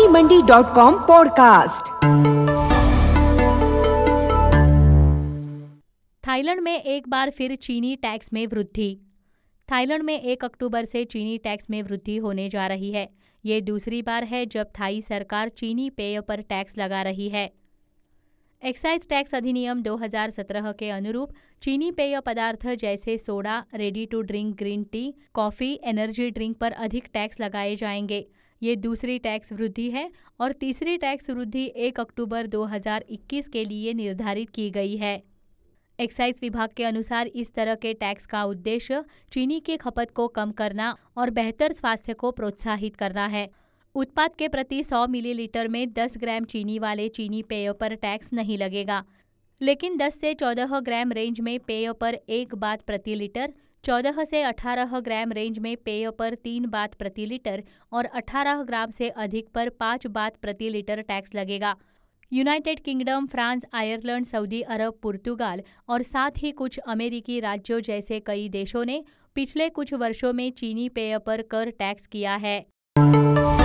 मंडी.com podcast. Thailand में एक बार फिर चीनी टैक्स में वृद्धि। थाईलैंड में 1 अक्टूबर से चीनी टैक्स में वृद्धि होने जा रही है। ये दूसरी बार है जब थाई सरकार चीनी पेय पर टैक्स लगा रही है। एक्साइज टैक्स अधिनियम 2017 के अनुरूप चीनी पेय पदार्थ जैसे soda, ready to drink green tea, coffee, energy drink पर अधिक टैक्स लगाए जाएंगे। ये दूसरी टैक्स वृद्धि है और तीसरी टैक्स वृद्धि 1 अक्टूबर 2021 के लिए निर्धारित की गई है। एक्साइज विभाग के अनुसार इस तरह के टैक्स का उद्देश्य चीनी की खपत को कम करना और बेहतर स्वास्थ्य को प्रोत्साहित करना है। उत्पाद के प्रति 100 मिलीलीटर में 10 ग्राम चीनी वाले चीनी पेय पर टैक्स नहीं लगेगा, लेकिन 10 से 14 ग्राम रेंज में पेय पर 1 बात प्रति लीटर, 14 से 18 ग्राम रेंज में पेय पर 3 बात प्रति लीटर और 18 ग्राम से अधिक पर 5 बात प्रति लीटर टैक्स लगेगा। यूनाइटेड किंगडम, फ्रांस, आयरलैंड, सऊदी अरब, पुर्तगाल और साथ ही कुछ अमेरिकी राज्यों जैसे कई देशों ने पिछले कुछ वर्षों में चीनी पेय पर कर टैक्स किया है।